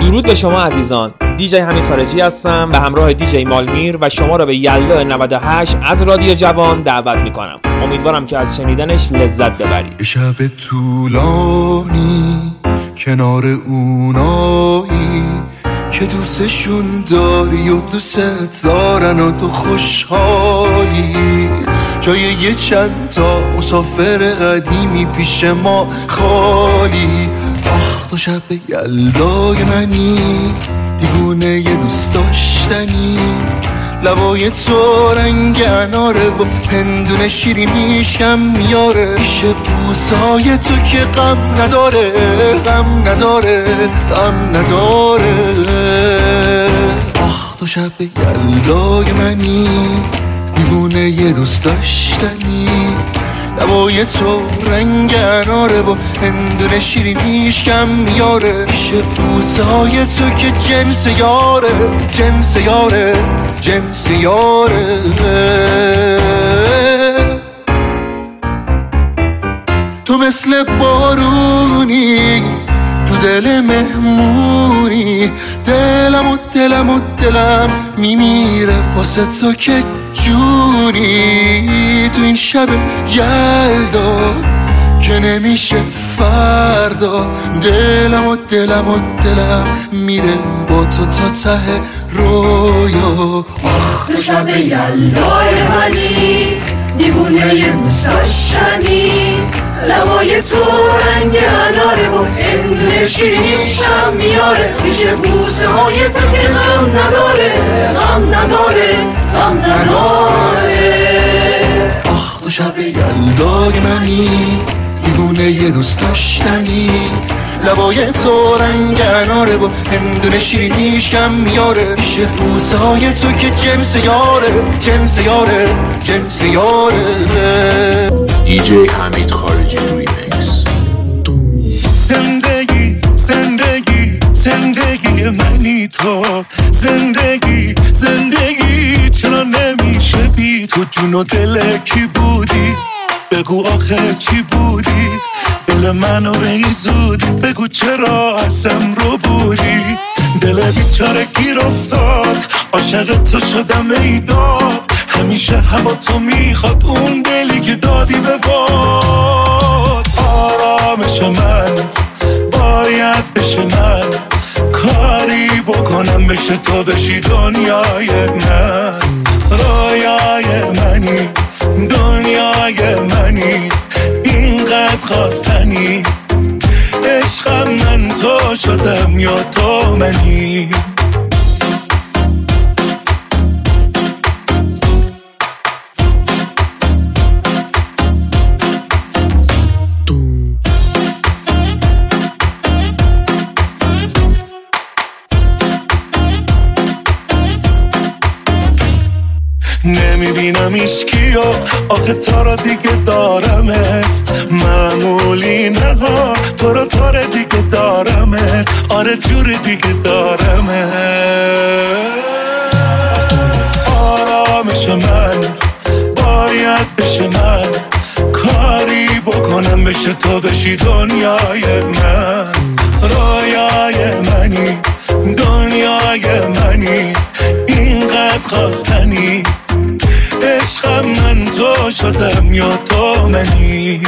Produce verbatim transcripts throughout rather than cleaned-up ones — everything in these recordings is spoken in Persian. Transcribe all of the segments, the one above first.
درود به شما عزیزان. دیجی حمید خارجی هستم به همراه دیجی مالمیر و شما را به یلدا نود و هشت از رادیو جوان دعوت میکنم. امیدوارم که از شنیدنش لذت ببرید. یه شب طولانی کنار اونایی که دوستشون داری و دوست دارن و تو خوشحالی، جای یه چند تا مسافر قدیمی پیش ما خالی. آخ تو شب یلدای منی، دیوونه یه دوست داشتنی، لبای تو رنگ اناره و هندونه شیرینیش کم میاره، پیش بوسای تو که غم نداره، غم نداره، غم نداره. آخ تو شب یلدای منی، دیوونه یه دوست داشتنی، لبای تو رنگ اناره و هندونه شیرینیش کم میاره، پیش بوسای تو که جنس یاره، جنس یاره، جنس یاره. تو مثل بارونی تو دل مهمونی، دلم و دلم و دلم میمیره واسه تو که جونی. تو این شب یلدا که نمیشه فردا، دلم و دلم و دلم میره با تو تا ته رویا. آخ تو شب یلدای منی، دیوونه یه دوست داشتنی، لبای تو رنگ اناره و هندونه شیرینیش هم میاره، میشه بوسه های تو که غم نداره، غم نداره، غم نداره. آخ تو شب یلدای منی، دیوونه یه دوست داشتنی، لبای تو رنگ اناره و هندونه شیرینیش کم میاره، میشه بوسه های تو که جنس یاره، جنس یاره، جنس یاره. دیجی حمید خارجی ریمیکس. زندگی زندگی زندگی منی تو، زندگی زندگی چرا نمیشه بی تو؟ جون و دل کی بودی؟ بگو آخه چی بودی؟ دل منو بیزودی، بگو چرا ازم رو بودی؟ دل بیچاره گیر افتاد، عاشق تو شدم ای داد، همیشه هوا تو میخواد، اون دلی که دادی به باد. آرامش من باید بشه من، کاری بکنم بشه تو بشی دنیای من، رویای منی، دنیای منی، اینقدر خواستنی، عشقم من تو شدم یا تو منی. نمیبینم ایشکیو، آخه تا را دیگه دارمت، معمولی نه ها، تو را تا را دیگه دارمت، آره جور دیگه دارمت. آرامش من باید بشه من، کاری بکنم بشه تو بشی دنیای من، رویای منی، دنیای منی، اینقدر خواستنی، عشقم من تو شدم یا تو منی.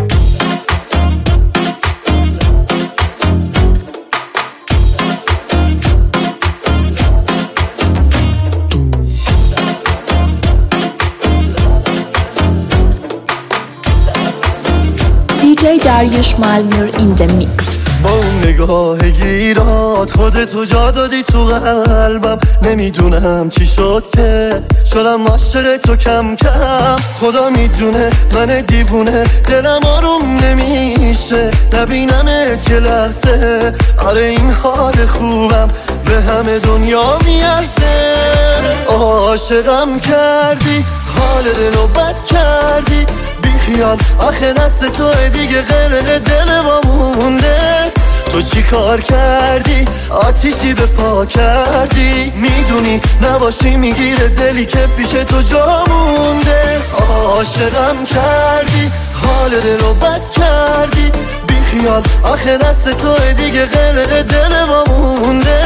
دیجی داریوش مالمیر این د میکس. با اون نگاه گیرات خودتو جا دادی تو قلبم، نمیدونم چی شد که شدم عاشق تو کم کم، خدا میدونه من دیوونه دلم آروم نمیشه نبینمت یه لحظه، آره این حال خوبم به همه دنیا میارزه. عاشقم کردی حال دلو بد کردی، بیخیال آخه دست تو دیگه غرق دل ما مونده، تو چی کار کردی آتیشی به پا کردی، میدونی نباشی میگیره دلی که پیش تو جا مونده. عاشقم کردی حال دلو بد کردی، بیخیال آخه دست تو دیگه غرق دل ما مونده،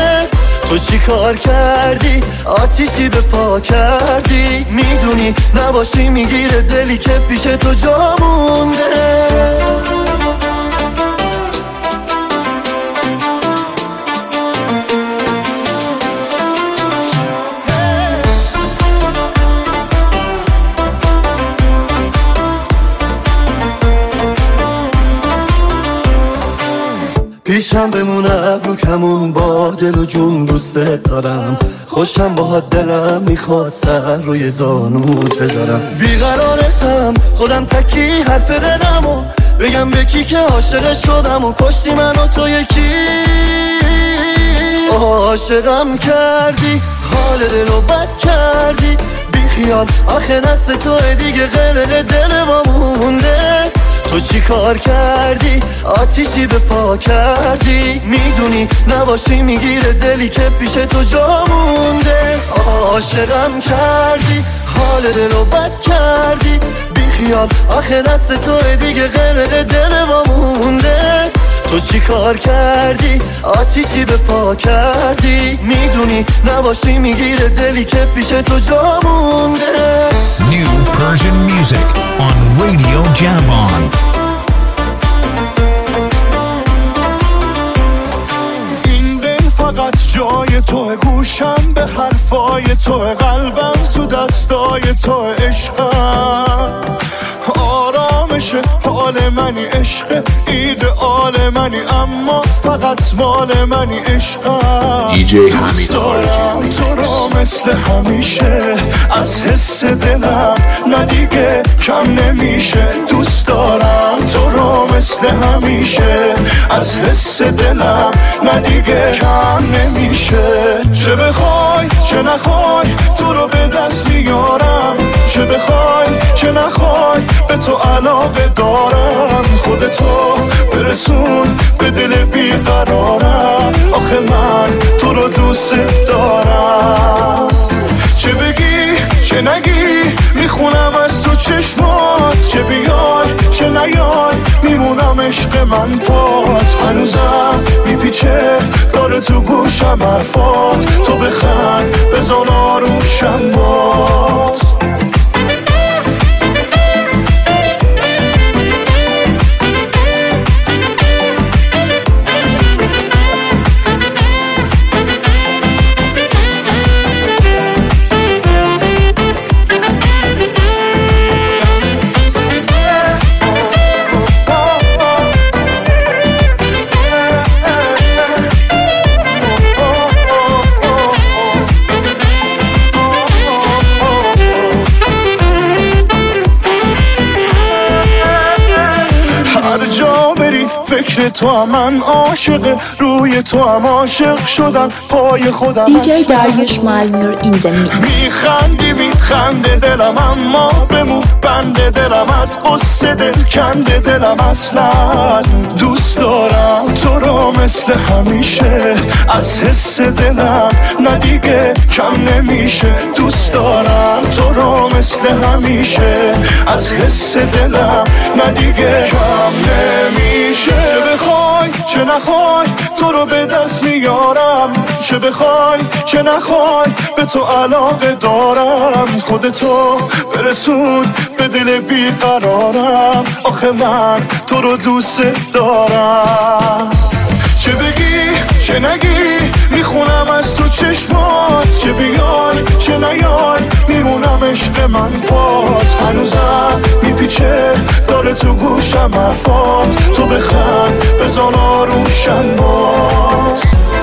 تو چی کار کردی آتیشی به پا کردی میدونی نباشی میگیره دلی که پیش تو جا مونده پیشم بمونه ابرو کمون با دل و جون دوست دارم خوشم باهات دلم میخواد سر روی زانوت بذارم بیقرارتم خودم تکی حرف دلمو بگم به کی که عاشق شدم و کشتی من و تو یکی عاشقم کردی حال دلو بد کردی بی خیال آخه دست تو دیگه غرق دل ما مونده تو چی کار کردی آتیشی به پا کردی میدونی نباشی میگیره دلی که پیش تو جا مونده عاشقم کردی حال دلو بد کردی بی خیال آخه دست تو دیگه غرق دل ما مونده تو چی کار کردی آتیشی به پا کردی میدونی نباشی میگیره دلی که پیش تو جا مونده. New Persian music on Radio Javan. این دل فقط جای تو گوشم به حرفای تو قلبم تو دستای تو عشقم آرامش حال منی عشق ایدئال منی اما فقط مال منی عشقم دیجی حمید دارم تو را مثل همیشه از حس دلم نه دیگه کم نمیشه دوست دارم تو را مثل همیشه از حس دلم نه دیگه کم نمیشه چه بخوای چه نخوای تو رو به دست میارم چه بخوای چه نخوای به تو علاقه دارم خودتو برسون به دل بیقرارم آخه من تو رو دوست دارم چه بگی چه نگی میخونم از تو چشمات چه بیای چه نیای میمونم عشق من پات هنوزم میپیچه داره تو گوشم حرفات تو بخند بزن آروم شمات فکر تو هم من عاشق روی تو هم عاشق شدم پای خودم دیجی داریوش مالمیر این د میکس میخندی میخنده دلم اما بمون بنده دلم از قصه دل کنده دلم اصلا دوست دارم تو رو مثل همیشه از حس دلم نه دیگه کم نمیشه دوست دارم تو رو مثل همیشه از حس دلم نه دیگه کم نمیشه چه بخوای چه نخوای تو رو به دست میارم چه بخوای چه نخوای به تو علاقه دارم خودتو برسون به دل بیقرارم آخه من تو رو دوست دارم چه بگی چه نگی میخونم از تو چشمات چه بیای چه نیای میمونم عشق من پات هنوزم میپیچه داره تو گوشم حرفات تو بخند بزن آروم شمات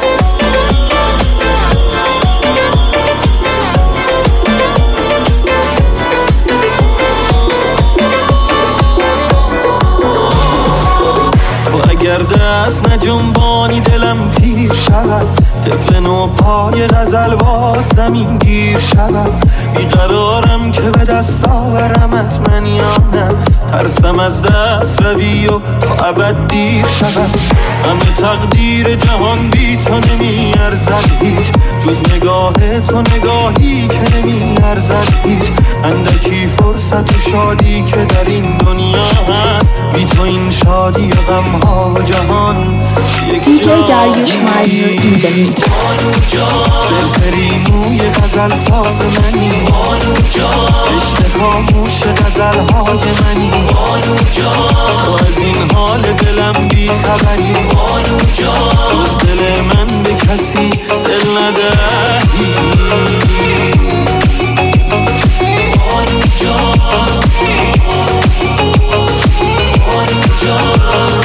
اگر دست نجنبانی دلم پیر شود طفل نو پای غزل با زمین گیر شود بیقرارم که به دست آورمت من یا نه ترسم از دست روی و تا ابد دیر شود همه تقدیر جهان بی تو نمی ارزد هیچ جز نگاه تو نگاهی که نمی ارزد هیچ اندکی فرصت و شادی که در این دنیا هست بی تو این شادی و غم ها و جهان یک جی داریوش مالمیر این the mix. بانو جان فرفری موی غزل ساز منی، بانو جان عشق خاموش غزل های منی، بانو جان تو از این حال دلم بی خبری، بانو جان تو دل من به کسی دل ندهی، بانو جان بانو جان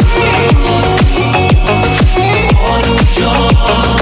بانو جان.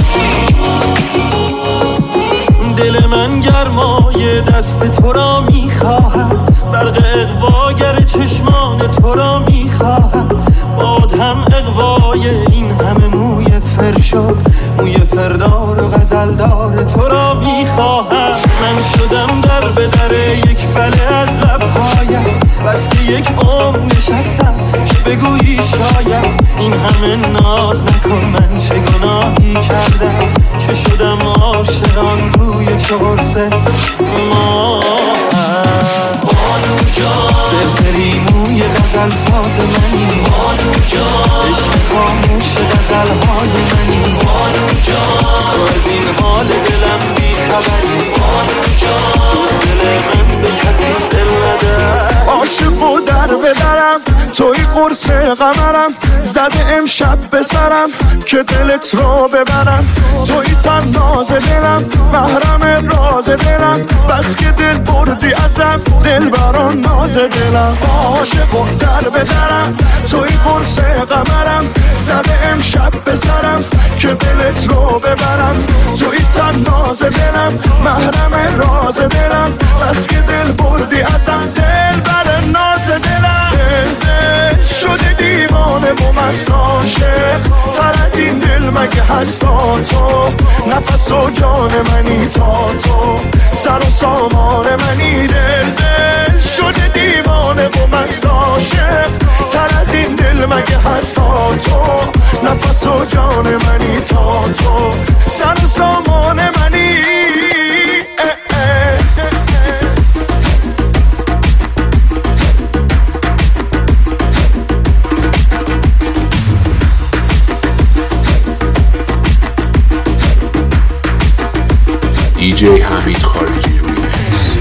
دل من گرمای دست تو را میخواهد، برق اغواگر چشمان تو را میخواهد، باد هم اغوای این همه موی فرشاد، موی فردار و غزلدار تو را میخواهد. من شدم در به در یک بله از لبهایم، بس که یک عمر نشستم که بگویی شاید این همه ناز نکن، من چه گناهی کردم که شدم عاشقان روی چه قرصه ما. بانو جان فرفری موی غزل ساز منی، بانو جان عشق خاموش غزل های منی، بانو جان تو از این حال دلم بی خبری، بانو جان دل من به کسی دل نده. عاشق و در بدرم توی قرص قمرم، زده امشب به سرم که دلت رو ببرم، توی تن ناز دلم محرم راز دلم، بس که دل بردی ازم دل بران ناز دلم. عاشق و در بدرم توی قرص قمرم، زده امشب به سرم که دلت رو ببرم، توی تن ناز دلم محرم راز دلم، بس که دل بردی ازم دل بران ناز دلم. دل دل شده دیوانه و مست عاشق، تر از این دل مگه هست تا تو، نفس و جان منی تا تو، سر و سامان منی. دل دل شده دیوانه و مست عاشق، تر از این دل مگه هست تا تو، نفس و جان منی تا تو، سر و سامان منی. دیجی حمید خارجی ریمیکس.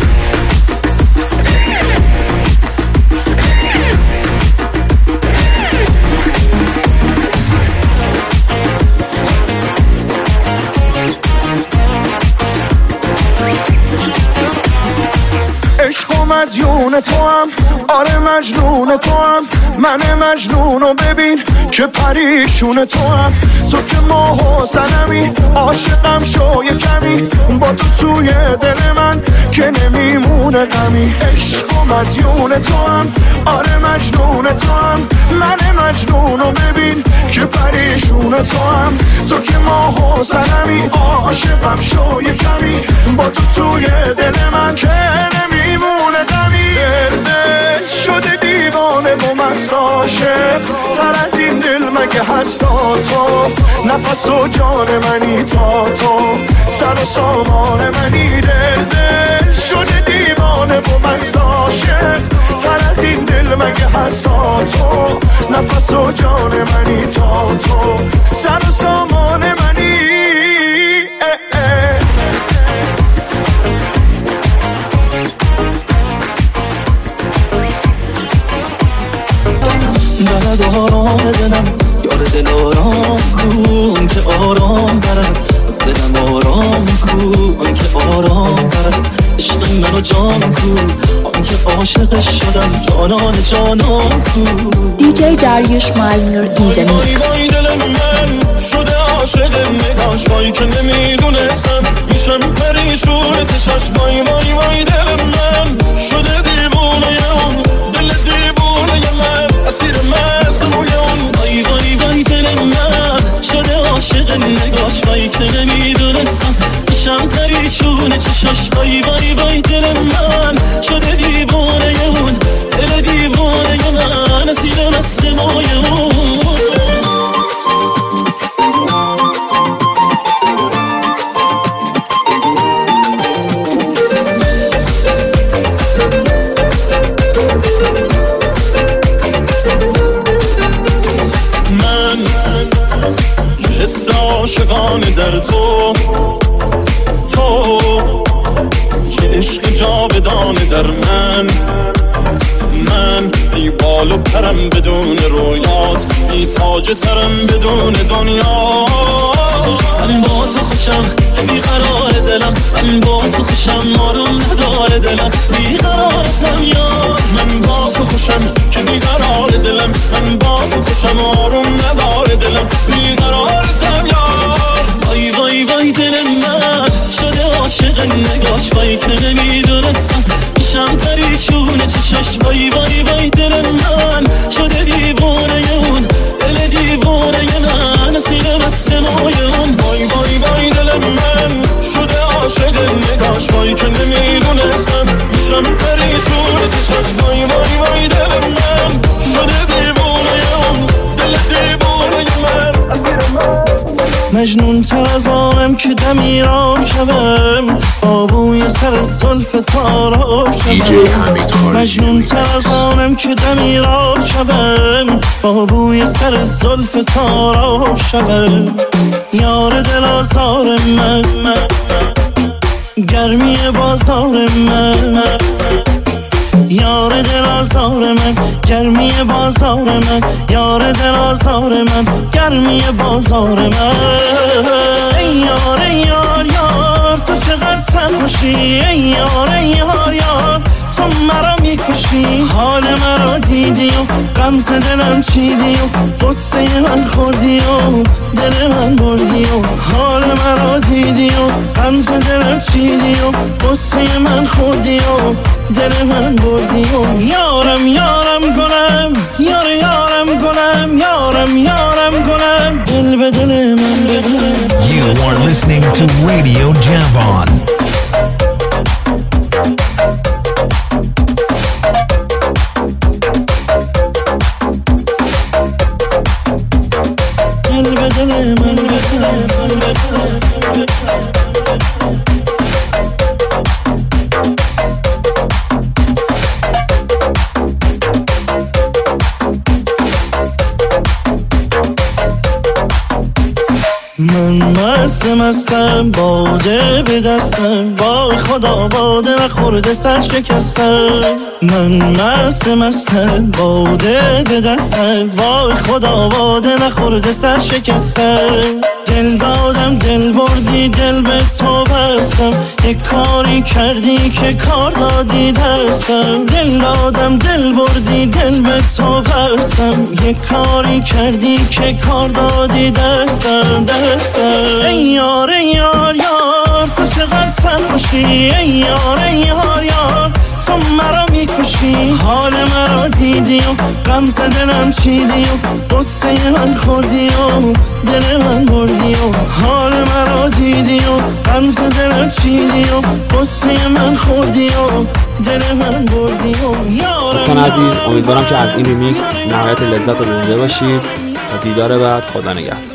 عشق و مدیون تو هم، آره مجنون تو هم، من مجنونو ببین که پریشون تو هم، تو که ماه و سنمی عاشقم شو یه کمی، با تو توی دل من که نمیمونه غمی. عشق و مدیون تو هم، آره مجنون تو هم، من مجنونو ببین که پریشون تو هم، تو که ماه و سنمی عاشقم شو یه کمی، با تو توی دل من که نمیمونه غمی. دل دل شده دیوانه و مست عاشق، تر از این دل مگه هست تا تو، نفس و جان منی تا تو، سر و سامان منی. دل دل شده دیوانه و مست عاشق، تر از این دل مگه هست تا تو، نفس و جان منی تا تو، سر و سامان منی. اه اه. دلد آرام دلم یار دل آرام کن که آرام برم، از دلم آرام کن که آرام برم، عشق منو جان کن آن که عاشقش شدم جانان جانان کن. دیجی داریوش مالمیر این the mix. وای دل من شده عاشق نگاش، وای که نمیدونستم میشم پریشون تشاش، وای وای وای دل من شده دیوونه اون، دل دیوونه من اسیر مزموی اون. وای وای وای دل من شده عاشق نگاش، وای که نمیدونستم میشم پریشون چشاش، وای وای وای دل من شده دیوونه اون، دل دیوونه من اسیر مزموی اون. تو که عشق جاودانه در من، من بی بال و پرم بدون رویات، بی تاج سرم بدون دنیا. من با تو خوشم بی قرار دلم، من با تو خوشم آروم نداره دلم، بی قرارتم یار. من با تو خوشم که بی قرار دلم، من با تو خوشم آروم نداره دلم، بی قرارتم یار. وای وای وای دل من شده عاشق نگاش، وای که نمیدونستم میشم پریشون چشش. وای وای وای دل من شده دیوانه اون، دل دیوانه من اسیر بسته مای اون. وای وای وای دل من شده عاشق نگاش، وای که نمیدونستم میشم پریشون چشش. وای وای وای دل من شده دیوانه اون، دل دیوانه من اسیر من. مجنون تر از آنم که دمیرام شوم، با بوی سر زلف تاراب شوم. مجنون تر از آنم که دمیرام شوم، با بوی سر زلف تاراب شوم. یار دل آزار من، گرمی بازار من. یار دل آزار من، گرمی بازار من. یار دل آزار من، گرمی بازار من. ای یار ای یار یار تو چقدر سرخوشی، ای یار ای یار یار تو مرا میکشی. حال مرا دیدی و غمز دلم چیدی و قصه من خوردی و دل من بردی و حال مرا دیدی و غمز دلم چیدی و قصه من خوردی و دل من بردی و یارم یارم گلم، یار یارم گلم، یارم یارم گلم، دل به دل من بگلم. You are listening to Radio Javon. دل به دل من بگلم. من مست مستم باده به دستم، وای خدا باده نخورده سر شکستم. من مست مستم باده به دستم، وای خدا باده نخورده سر شکستم. دل دادم دل بردی دل به تو بستم، یک کاری کردی که کار دادی دستم. دل دادم دل بردی دل به تو بستم، یک کاری کردی که کار دادی دستم دستم. ای یار ای یار یار تو چقدر سرخوشی، ای یار ای یار یار تو مرا میکشی. حال مرا دیدی و غمز دلم چیدی و قصه من خوردی و دل من بردی و حال مرا دیدی و غمز دلم چیدی و قصه من خوردی و دل من بردی و یارم. دوستان عزیز امیدوارم که از این ریمیکس نهایت لذت رو برده باشید. تا دیدار بعد، خدا نگهدار.